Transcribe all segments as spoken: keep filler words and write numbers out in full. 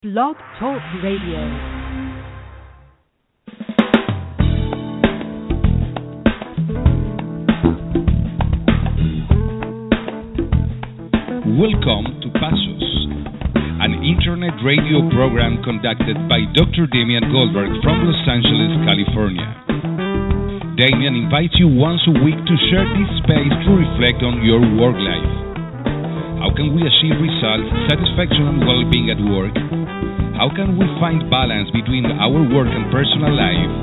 Blog Talk Radio. Welcome to Pasos, an internet radio program conducted by Doctor Damian Goldberg from Los Angeles, California. Damian invites you once a week to share this space to reflect on your work life. How can we achieve results, satisfaction, and well-being at work? How can we find balance between our work and personal life?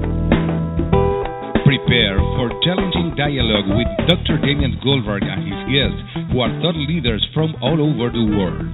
Prepare for challenging dialogue with Doctor Damian Goldberg and his guests, who are thought leaders from all over the world.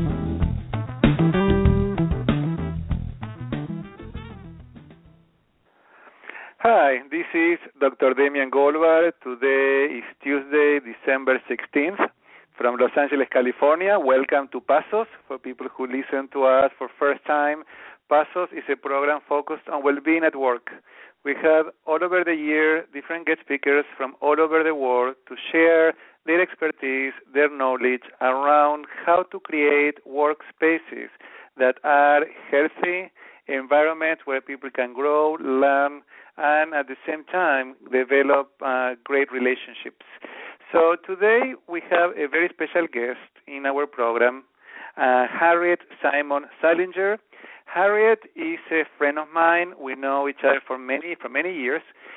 Hi, this is Doctor Damian Goldberg. Today is Tuesday, December sixteenth, from Los Angeles, California. Welcome to Pasos. For people who listen to us for first time, Pasos is a program focused on well-being at work. We have all over the year different guest speakers from all over the world to share their expertise, their knowledge around how to create workspaces that are healthy, environments where people can grow, learn, and at the same time develop uh, great relationships. So today we have a very special guest in our program, uh, Harriet Simon Salinger. Harriet is a friend of mine. We know each other for many for many years.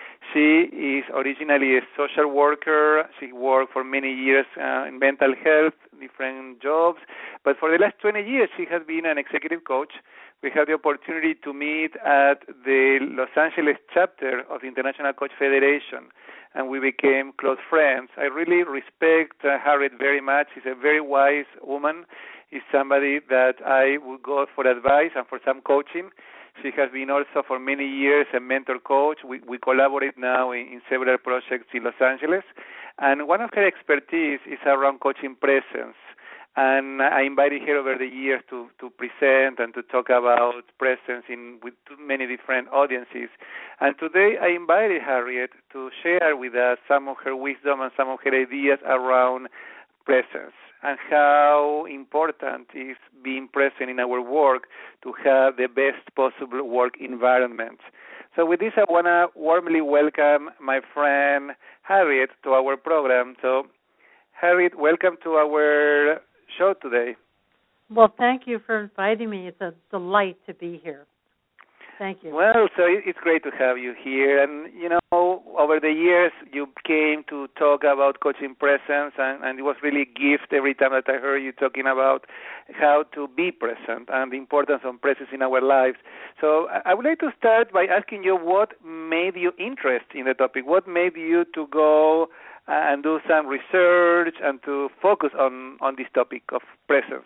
She is originally a social worker. She worked for many years uh, in mental health, different jobs. But for the last twenty years, she has been an executive coach. We had the opportunity to meet at the Los Angeles chapter of the International Coach Federation, and we became close friends. I really respect uh, Harriet very much. She's a very wise woman. She's somebody that I would go for advice and for some coaching. She has been also for many years a mentor coach. We, we collaborate now in, in several projects in Los Angeles. And one of her expertise is around coaching presence. And I invited her over the years to, to present and to talk about presence in with many different audiences. And today I invited Harriet to share with us some of her wisdom and some of her ideas around presence and how important is being present in our work to have the best possible work environment. So with this, I want to warmly welcome my friend Harriet to our program. So Harriet, welcome to our show today. Well, thank you for inviting me. It's a delight to be here. Thank you. Well, so it's great to have you here. And, you know, over the years, you came to talk about coaching presence, and, and it was really a gift every time that I heard you talking about how to be present and the importance of presence in our lives. So I would like to start by asking you what made you interested in the topic. What made you to go and do some research and to focus on, on this topic of presence?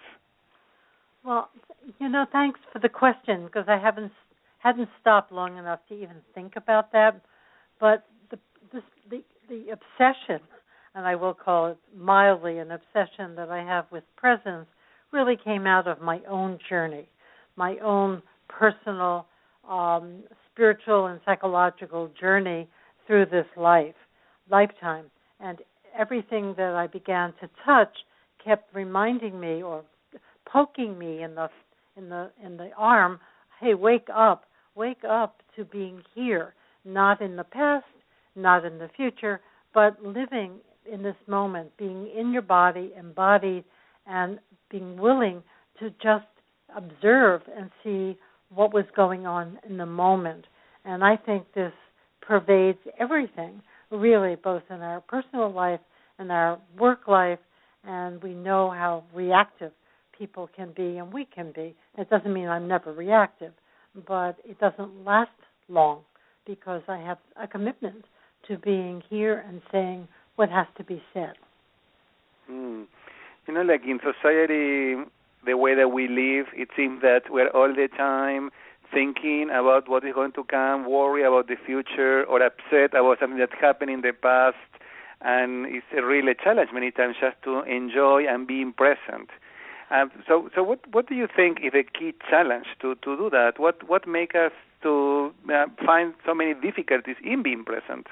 Well, you know, thanks for the question, because I haven't hadn't stopped long enough to even think about that. But the this, the the obsession, and I will call it mildly an obsession that I have with presence, really came out of my own journey, my own personal, um, spiritual and psychological journey through this life, lifetime. And everything that I began to touch kept reminding me or poking me in the in the in the arm, hey, wake up, wake up to being here, not in the past, not in the future, but living in this moment, being in your body, embodied, and being willing to just observe and see what was going on in the moment. And I think this pervades everything, really, both in our personal life and our work life, and we know how reactive people can be and we can be. It doesn't mean I'm never reactive, but it doesn't last long because I have a commitment to being here and saying what has to be said. Mm. You know, like in society, the way that we live, it seems that we're all the time thinking about what is going to come, worry about the future, or upset about something that happened in the past. And it's a really challenge many times just to enjoy and being present. Um, so, so what, what do you think is a key challenge to, to do that? What what makes us to uh, find so many difficulties in being present?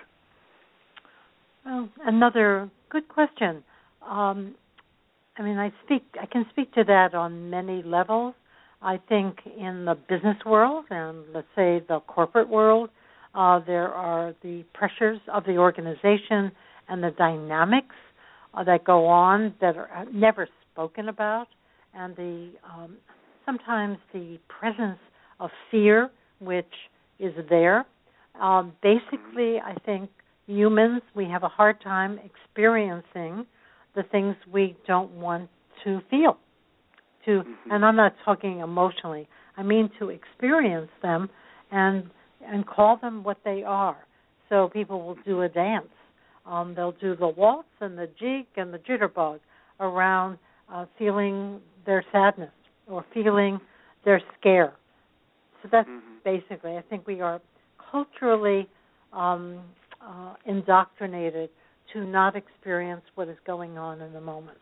Well, another good question. Um, I mean, I speak. I can speak to that on many levels. I think in the business world and let's say the corporate world, uh, there are the pressures of the organization and the dynamics uh, that go on that are never spoken about, and the um, sometimes the presence of fear, which is there. Um, basically, I think humans, we have a hard time experiencing the things we don't want to feel. To, mm-hmm. And I'm not talking emotionally. I mean to experience them and and call them what they are. So people will do a dance. Um, they'll do the waltz and the jig and the jitterbug around uh, feeling their sadness or feeling their scare. So that's mm-hmm. basically, I think we are culturally um, uh, indoctrinated to not experience what is going on in the moment.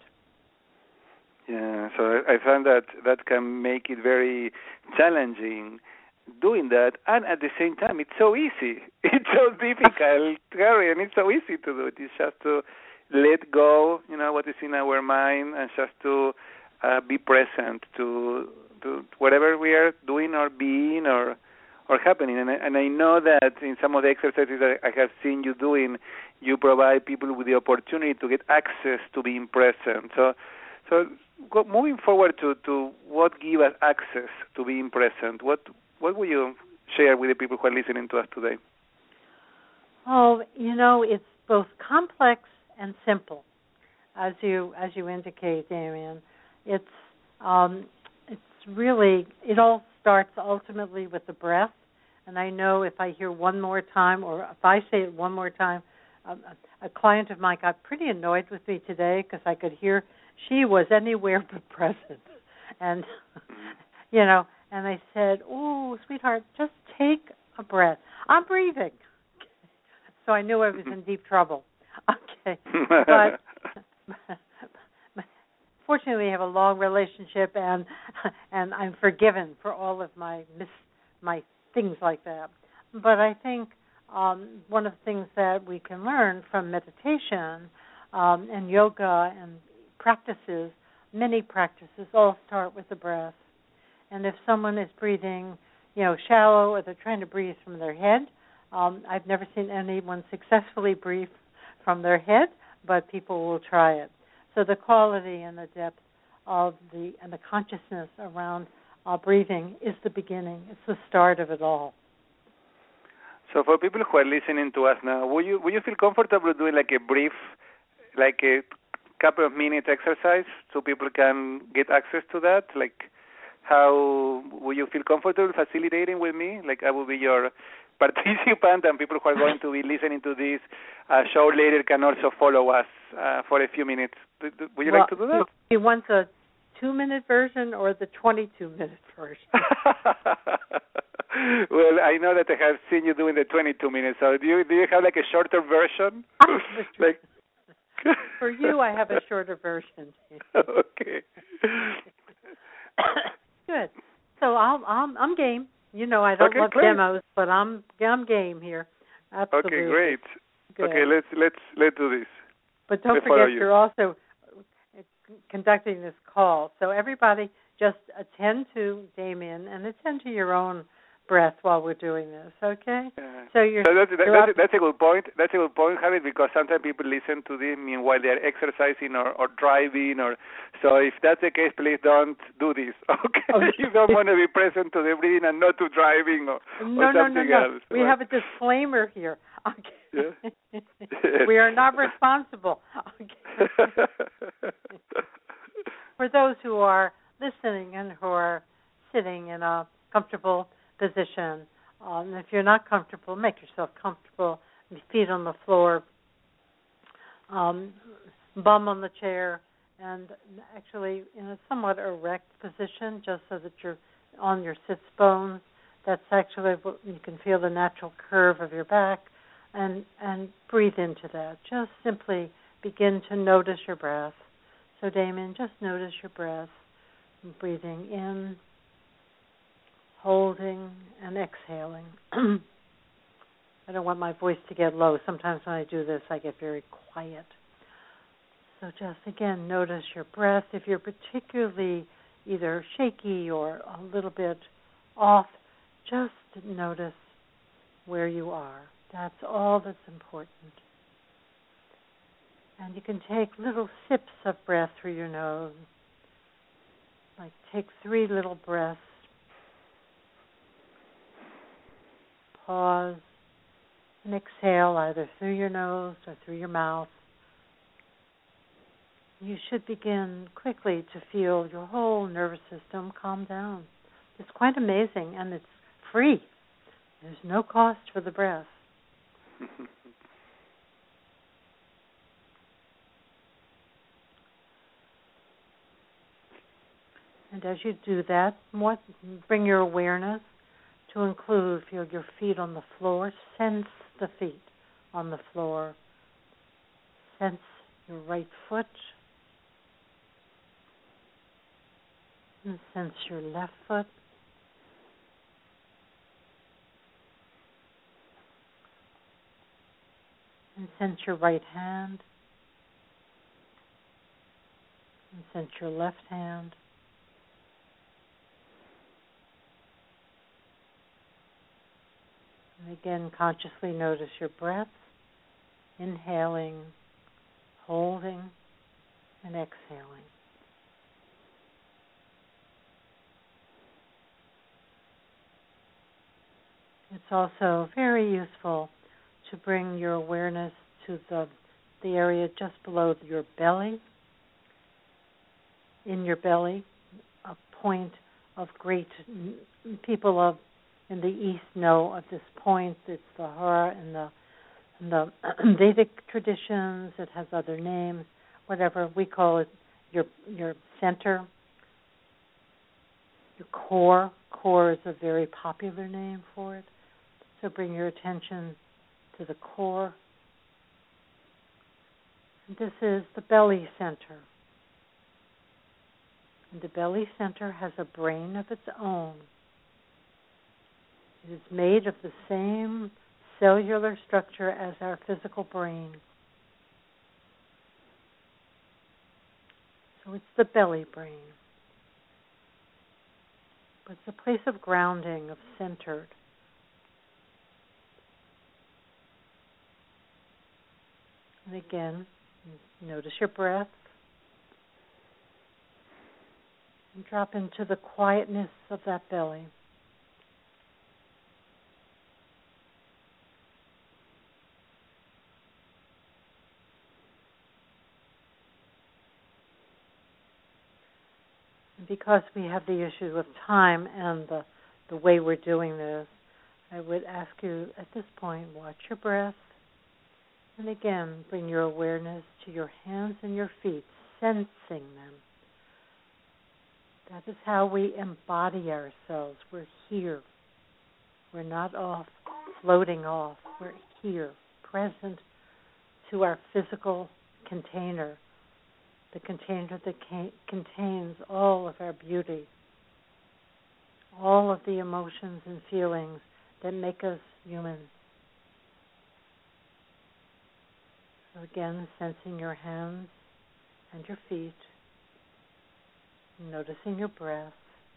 Yeah, so I find that that can make it very challenging doing that, and at the same time, it's so easy. It's so difficult, Gary, and it's so easy to do it. It's just to let go, you know, what is in our mind, and just to uh, be present to to whatever we are doing or being or or happening. And I, and I know that in some of the exercises that I have seen you doing, you provide people with the opportunity to get access to being present. So, so go, moving forward to, to what gives us access to being present, what what will you share with the people who are listening to us today? Oh, you know, it's both complex and simple, as you as you indicate, Damien. It's um, it's really, it all starts ultimately with the breath. And I know if I hear one more time, or if I say it one more time, um, a client of mine got pretty annoyed with me today because I could hear she was anywhere but present. And, you know, and I said, oh, sweetheart, just take a breath. I'm breathing. So I knew I was in deep trouble. Okay. But fortunately, we have a long relationship, and and I'm forgiven for all of my mis, my things like that. But I think um, one of the things that we can learn from meditation um, and yoga and practices, many practices, all start with the breath. And if someone is breathing, you know, shallow, or they're trying to breathe from their head, um, I've never seen anyone successfully breathe from their head, but people will try it. So the quality and the depth of the and the consciousness around uh, breathing is the beginning. It's the start of it all. So for people who are listening to us now, would you would you feel comfortable doing like a brief, like a couple of minutes exercise so people can get access to that? Like, how will you feel comfortable facilitating with me? Like, I will be your participant, and people who are going to be listening to this uh, show later can also follow us uh, for a few minutes. Would you well, like to do that? You want the two-minute version or the twenty-two-minute version? Well, I know that I have seen you doing the twenty-two minutes. So do you do you have like a shorter version? Like for you, I have a shorter version. Okay. Good. So I'm I'm, I'm game. You know, I don't okay, love great. demos, but I'm I'm game here. Absolutely. Okay, great. Good. Okay, let's let's let's do this. But don't let's forget, you. you're also conducting this call. So everybody, just attend to Damien and attend to your own breath while we're doing this. Okay. Yeah. So you're. So that's, that, you're that's, that's a good point. That's a good point, Harry, because sometimes people listen to this while they're exercising or, or driving, or so. If that's the case, please don't do this. Okay. Okay. You don't want to be present to the breathing and not to driving or, no, or no, something no, no. else. We have a disclaimer here. Okay. Yeah. We are not responsible. Okay. For those who are listening and who are sitting in a comfortable position, um, if you're not comfortable, make yourself comfortable. Feet on the floor, um, bum on the chair, and actually in a somewhat erect position, just so that you're on your sits bones. That's actually what you can feel the natural curve of your back, and and breathe into that. Just simply begin to notice your breath. So, Damien, just notice your breath, breathing in, holding, and exhaling. I don't want my voice to get low. Sometimes when I do this, I get very quiet. So just, again, notice your breath. If you're particularly either shaky or a little bit off, just notice where you are. That's all that's important. And you can take little sips of breath through your nose. Like take three little breaths. Pause and exhale either through your nose or through your mouth. You should begin quickly to feel your whole nervous system calm down. It's quite amazing, and it's free. There's no cost for the breath. And as you do that, more, bring your awareness to include, feel your feet on the floor, sense the feet on the floor, sense your right foot, and sense your left foot. And sense your right hand, and sense your left hand. And again, consciously notice your breath, inhaling, holding, and exhaling. It's also very useful to bring your awareness to the the area just below your belly. In your belly, a point of great people of in the East know of this point. It's the Hara in the in the Vedic traditions. It has other names, whatever we call it. Your your center, your core. Core is a very popular name for it. So bring your attention to the core. And this is the belly center. And the belly center has a brain of its own. It is made of the same cellular structure as our physical brain. So it's the belly brain. But it's a place of grounding, of centered. And again, notice your breath. And drop into the quietness of that belly. And because we have the issue of time and the, the way we're doing this, I would ask you at this point, watch your breath. And again, bring your awareness to your hands and your feet, sensing them. That is how we embody ourselves. We're here. We're not off, floating off. We're here, present to our physical container, the container that ca- contains all of our beauty, all of the emotions and feelings that make us human. So again, sensing your hands and your feet, noticing your breath.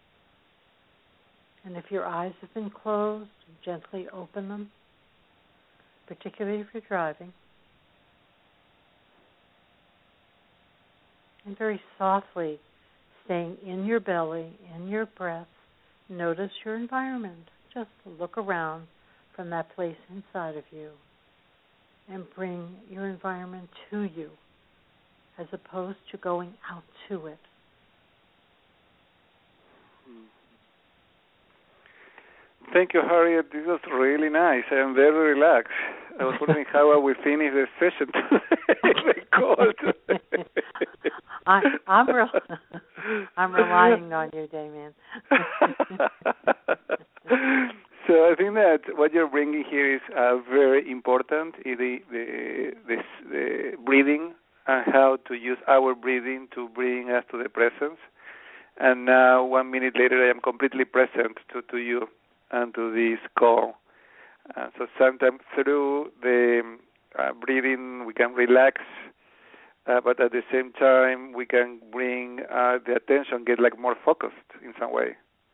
And if your eyes have been closed, gently open them, particularly if you're driving. And very softly, staying in your belly, in your breath, notice your environment. Just look around from that place inside of you. And bring your environment to you, as opposed to going out to it. Thank you, Harriet. This was really nice. I am very relaxed. I was wondering how I will finish the session today. Cold. I, I'm, re- I'm relying on you, Damien. So I think that what you're bringing here is uh, very important, the, the, the, the breathing and how to use our breathing to bring us to the presence. And now, one minute later, I am completely present to, to you and to this call. Uh, so sometimes through the uh, breathing, we can relax uh, but at the same time, we can bring uh, the attention, get like more focused in some way.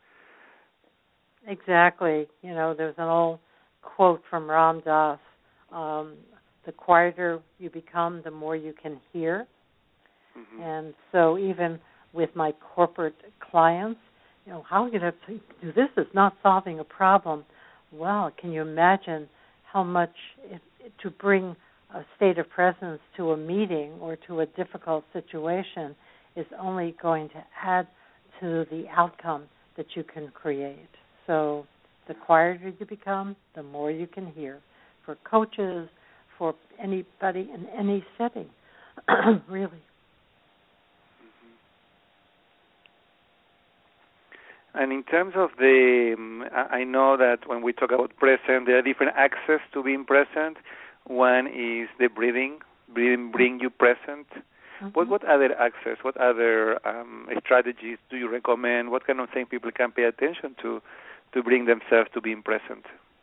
Exactly. You know, there's an old quote from Ram Dass, um, the quieter you become, the more you can hear. Mm-hmm. And so even with my corporate clients, you know, how are you going to do this? Is not solving a problem. Well, can you imagine how much it, to bring a state of presence to a meeting or to a difficult situation is only going to add to the outcome that you can create. So the quieter you become, the more you can hear. For coaches, for anybody in any setting, really. And in terms of the, um, I know that when we talk about present, there are different access to being present. One is the breathing, breathing bring you present. Mm-hmm. What what other access, what other um, strategies do you recommend? What kind of things people can pay attention to to bring themselves to being present?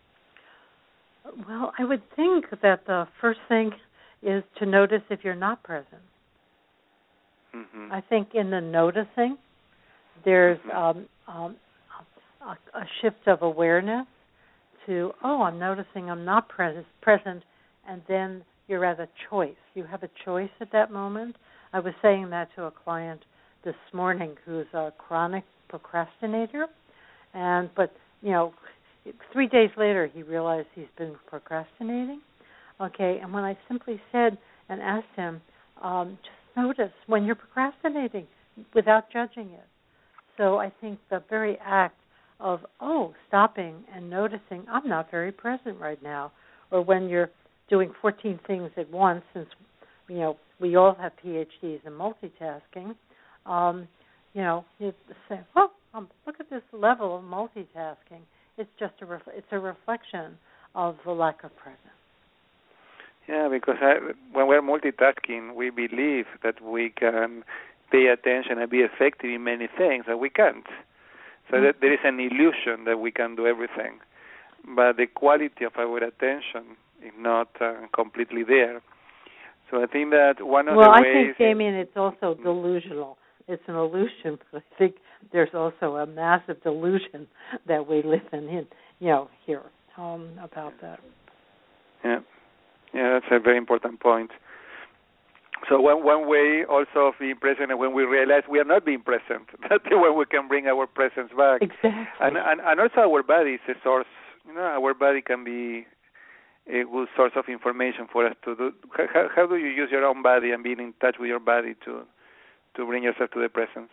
Well, I would think that the first thing is to notice if you're not present. Mm-hmm. I think in the noticing, there's um, um, a, a shift of awareness to, oh, I'm noticing I'm not pres- present, and then you're at a choice. You have a choice at that moment. I was saying that to a client this morning who's a chronic procrastinator, and but, you know, three days later he realized he's been procrastinating. Okay, and when I simply said and asked him, um, just notice when you're procrastinating without judging it. So I think the very act of, oh, stopping and noticing, I'm not very present right now, or when you're doing fourteen things at once, since, you know, we all have P H Ds in multitasking, um, you know, you say, oh, um, look at this level of multitasking. It's just a, ref- it's a reflection of the lack of presence. Yeah, because I, when we're multitasking, we believe that we can pay attention and be effective in many things, and we can't. So mm-hmm. that there is an illusion that we can do everything. But the quality of our attention is not uh, completely there. So I think that one of well, the I ways... Well, I think, Damien, it's also delusional. It's an illusion, but I think there's also a massive delusion that we live in, in you know, here um, about that. Yeah. Yeah, that's a very important point. So one one way also of being present is when we realize we are not being present. That's the way we can bring our presence back. Exactly. And, and and also our body is a source. You know, our body can be a good source of information for us to do. How, how do you use your own body and being in touch with your body to to bring yourself to the presence?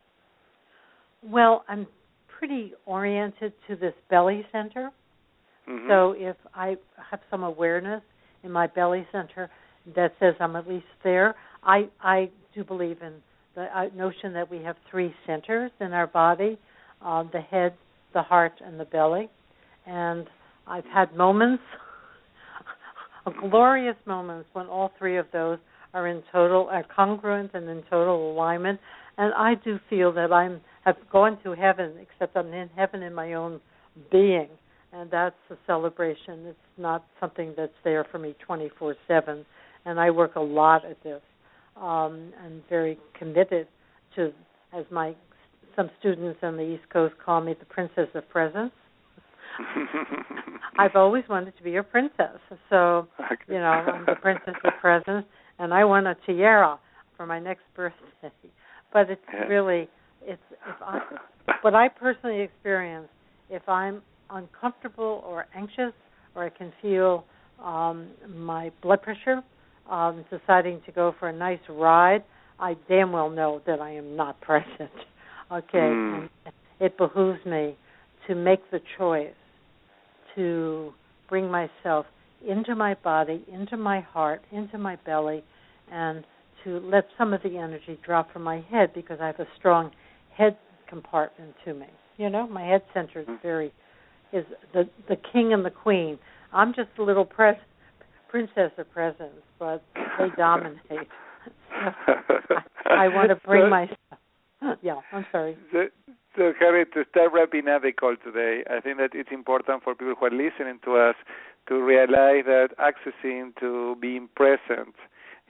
Well, I'm pretty oriented to this belly center. Mm-hmm. So if I have some awareness in my belly center that says I'm at least there, I, I do believe in the uh, notion that we have three centers in our body, uh, the head, the heart, and the belly. And I've had moments, glorious moments, when all three of those are in total, are congruent and in total alignment. And I do feel that I'm have gone to heaven, except I'm in heaven in my own being. And that's a celebration. It's not something that's there for me twenty-four seven. And I work a lot at this. Um, I'm very committed to, as my some students on the East Coast call me, the Princess of Presence. I've always wanted to be a princess. So, you know, I'm the Princess of Presence, and I want a tiara for my next birthday. But it's really, it's if I, what I personally experience, if I'm uncomfortable or anxious, or I can feel um, my blood pressure um, deciding to go for a nice ride, I damn well know that I am not present. Okay, mm. and it behooves me to make the choice to bring myself into my body, into my heart, into my belly, and to let some of the energy drop from my head, because I have a strong head compartment to me. You know, my head center is very is the the king and the queen. I'm just a little pres- princess of presence, but they dominate. So I, I want to bring myself. Yeah, I'm sorry. So, so, Harriet, to start wrapping up the call today, I think that it's important for people who are listening to us to realize that accessing to being present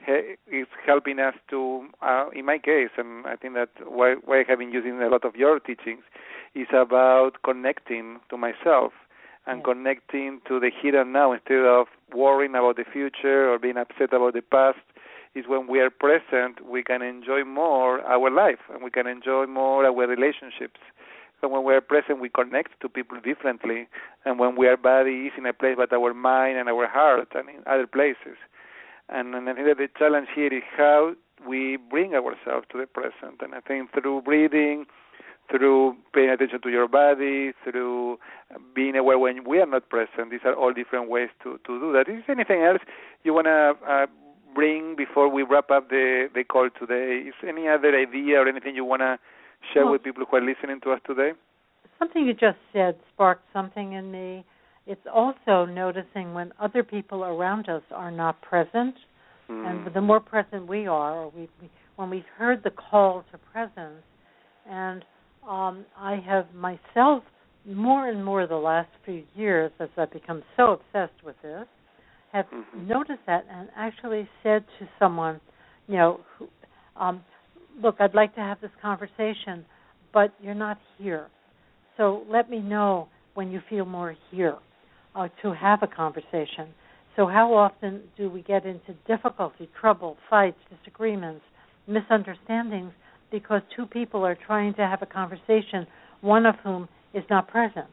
he- is helping us to, uh, in my case, and I think that why, why I have been using a lot of your teachings, is about connecting to myself and yes. connecting to the here and now instead of worrying about the future or being upset about the past. Is when we are present, we can enjoy more our life and we can enjoy more our relationships. So when we are present, we connect to people differently. And when we are body is in a place, but our mind and our heart and in other places. And, and I think that the challenge here is how we bring ourselves to the present. And I think through breathing, through paying attention to your body, through being aware when we are not present, these are all different ways to, to do that. Is there anything else you want to uh, bring before we wrap up the, the call today? Is any other idea or anything you want to share well, with people who are listening to us today? Something you just said sparked something in me. It's also noticing when other people around us are not present, mm. and the more present we are, or we, we, when we've heard the call to presence, and um, I have myself more and more the last few years, as I've become so obsessed with this, have mm-hmm. noticed that and actually said to someone, you know, who, um, look, I'd like to have this conversation, but you're not here. So let me know when you feel more here uh, to have a conversation. So how often do we get into difficulty, trouble, fights, disagreements, misunderstandings because two people are trying to have a conversation, one of whom is not present?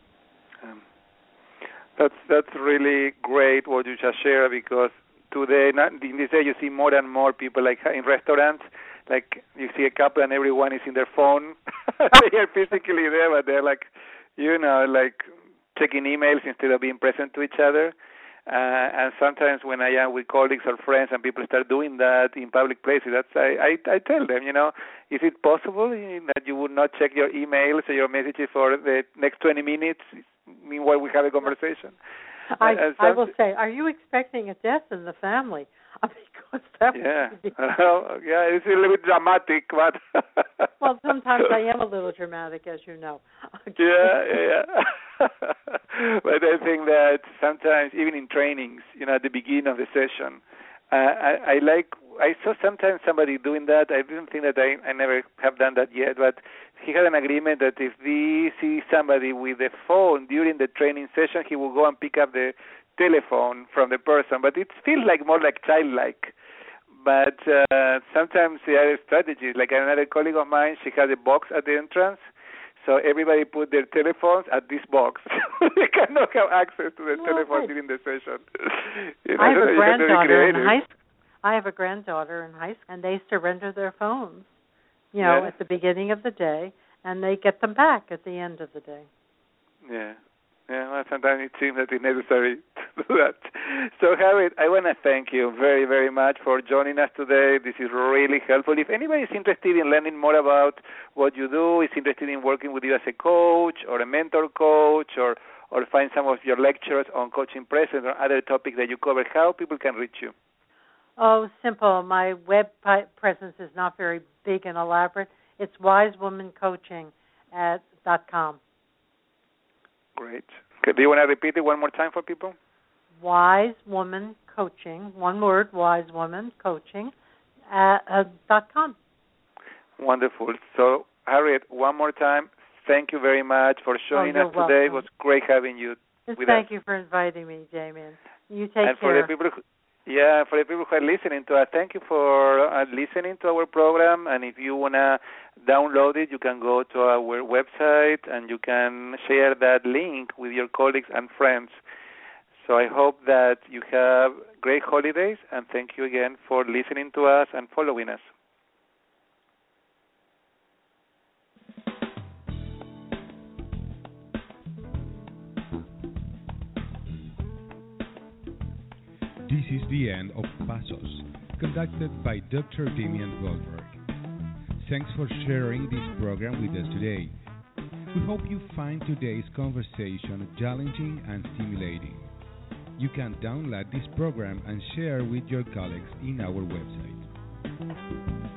Um. That's that's really great what you just shared, because today, in this day, you see more and more people like in restaurants, like you see a couple and everyone is in their phone. They are physically there, but they're like, you know, like checking emails instead of being present to each other. Uh, and sometimes when I am with colleagues or friends and people start doing that in public places, that's I, I, I tell them, you know, is it possible that you would not check your emails or your messages for the next twenty minutes? Meanwhile, we have a conversation. I, I will say, are you expecting a death in the family? Because that yeah, would be... well, yeah, it's a little bit dramatic, but well, sometimes I am a little dramatic, as you know. Okay. Yeah, yeah, yeah. But I think that sometimes, even in trainings, you know, at the beginning of the session, uh, I, I like. I saw sometimes somebody doing that. I didn't think that I, I never have done that yet, but he had an agreement that if he sees somebody with a phone during the training session, he will go and pick up the telephone from the person. But it feels like more like childlike. But uh, sometimes the other strategies, like another colleague of mine, she had a box at the entrance, so everybody put their telephones at this box. They cannot have access to their well, telephone right. during the session. You know, I have a granddaughter in really high school. I have a granddaughter in high school, and they surrender their phones, you know, yeah. at the beginning of the day, and they get them back at the end of the day. Yeah. Yeah, well, sometimes it seems that it's necessary to do that. So, Harriet, I want to thank you very, very much for joining us today. This is really helpful. If anybody is interested in learning more about what you do, is interested in working with you as a coach or a mentor coach, or, or find some of your lectures on coaching presence or other topics that you cover, how people can reach you? Oh, simple. My web presence is not very big and elaborate. It's wise woman coaching at dot com. Great. Okay, do you want to repeat it one more time for people? Wise Woman Coaching, one word, Wise Woman Coaching at uh, dot com. Wonderful. So, Harriet, one more time, thank you very much for joining oh, us today. Welcome. It was great having you Just with thank us. you for inviting me, Damien. You take and care. For the people who, yeah, for the people who are listening to us, thank you for uh, listening to our program. And if you want to download it, you can go to our website and you can share that link with your colleagues and friends. So I hope that you have great holidays, and thank you again for listening to us and following us. This is the end of Passos, conducted by Doctor Damien Goldberg. Thanks for sharing this program with us today. We hope you find today's conversation challenging and stimulating. You can download this program and share with your colleagues in our website.